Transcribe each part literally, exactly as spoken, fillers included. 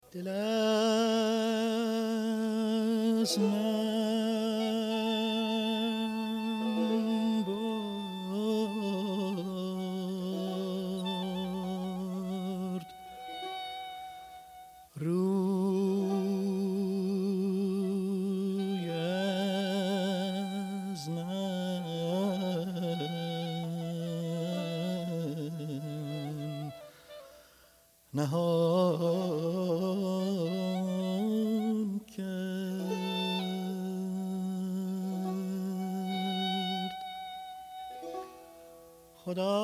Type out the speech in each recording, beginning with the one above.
دل از من برد، روی از من نهان کرد. خدا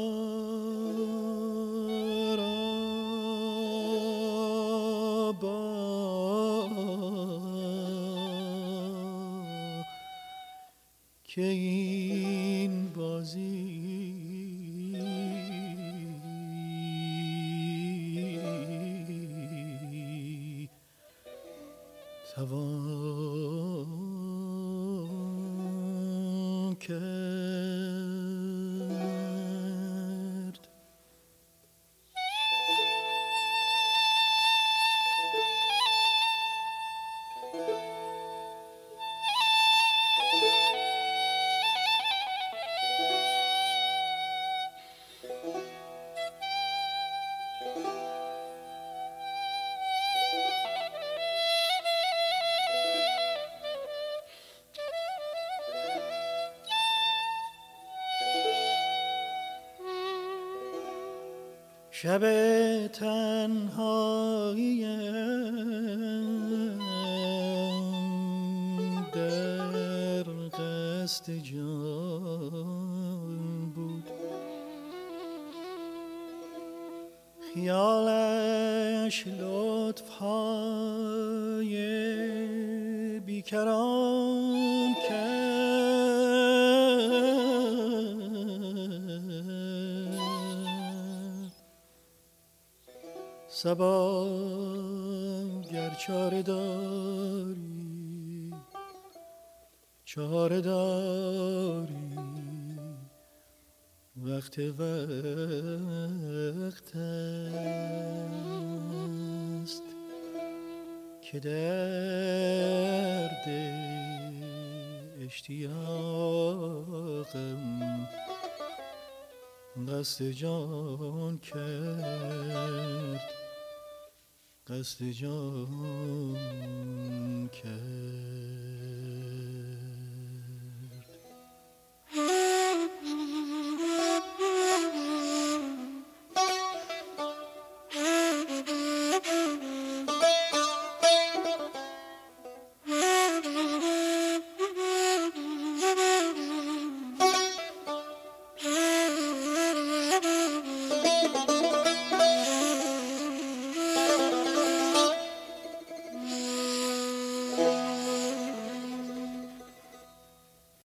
را با که این بازی توان کرد. شب تنهاییم در قصد جان بود، خیالش لطف های بیکران کرد. صبا گر چاره داری، چاره داری، وقت وقت است که درد اشتیاقم قصد جان کرد، قصد جان کرد.